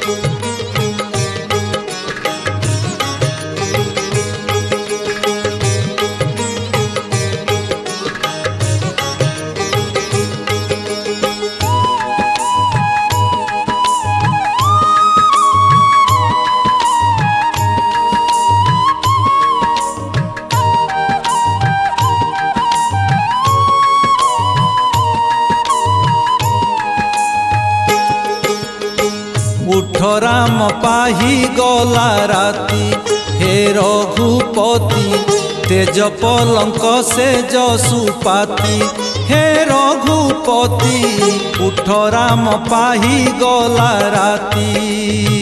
उठ राम पाही गला राती, हे रघुपति तेज पलंक से जसुपाती। हे रघुपति उठ राम पाही गला राती।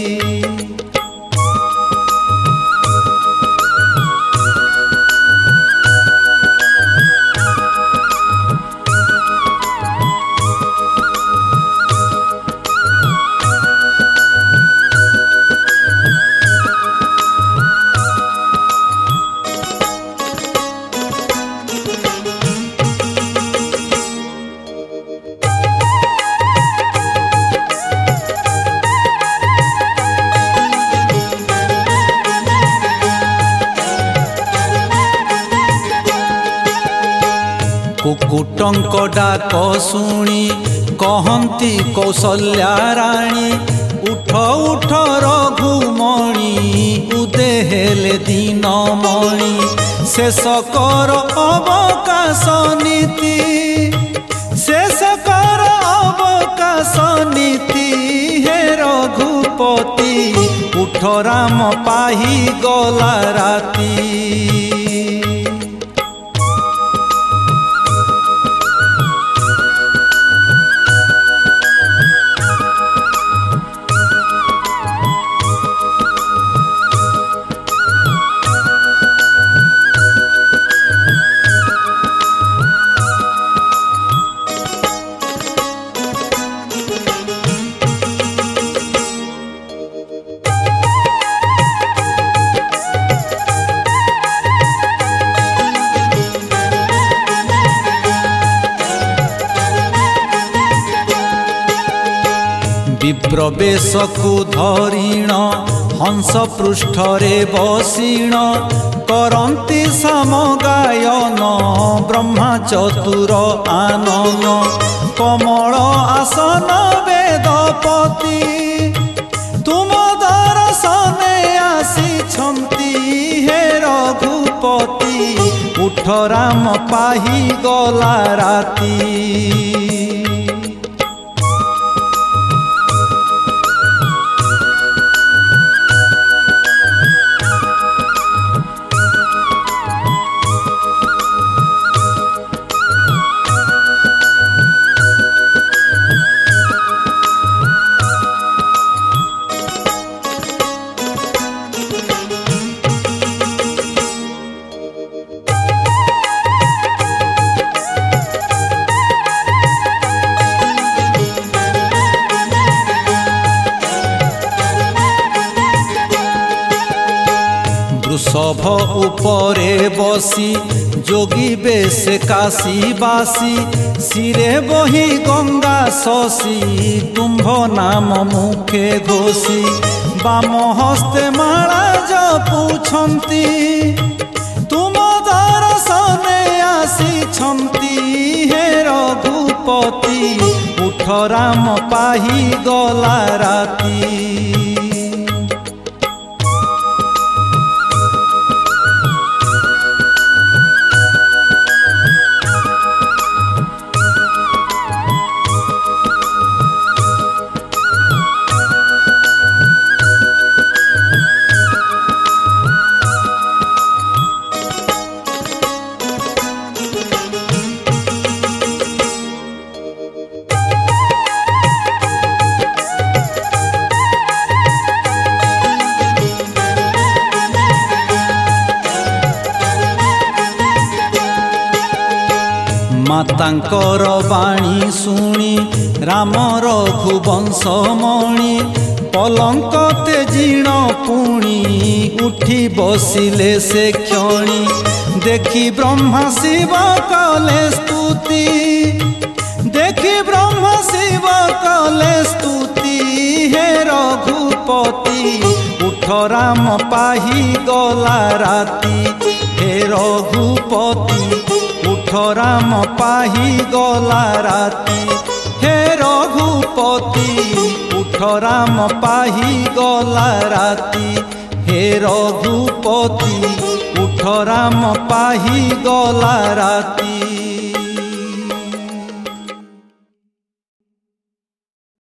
कुकुटंक डाक शुणी कहती कौशल्या राणी, उठ उठ रघुमणि उदे हेले दीनमणि। शेष कर अवकाश नीति, शेष कर अवकाश नीति। हे रघुपति उठ राम पाही गला राती। विप्रवेशकु धरिण हंस पृष्ठरे बसीण, करन्ति समगायन ब्रह्मा चतुर आनन। कमल आसन वेदपति तुम दर्शने आसिछन्ति। हे रघुपति उठ राम पाही गला राती। वृषभ उपरे बसी जोगी बेश काशी बासी। सिरे बही गंगा शशि तुम्भ नाम मुखे घोषी। बाम हस्ते माला जपुछन्ति तुम दर्शने आसिछन्ति। हे रघुपति उठ राम पाही गला राती। मातांकर बाणी शुणी राम रघुवंशमणि। पलंक तेजिण पुणी उठी बसिले से क्षणी। देखी ब्रह्मा शिव कले स्तुति, देखी ब्रह्मा शिव कले स्तुति। हे रघु उठ राम पाही गला राती। हे रघुपति उठ राम पाही गला राती। हे रघुपति उठ राम पाही गला राती। हे रघुपति उठ राम पाही गला राती।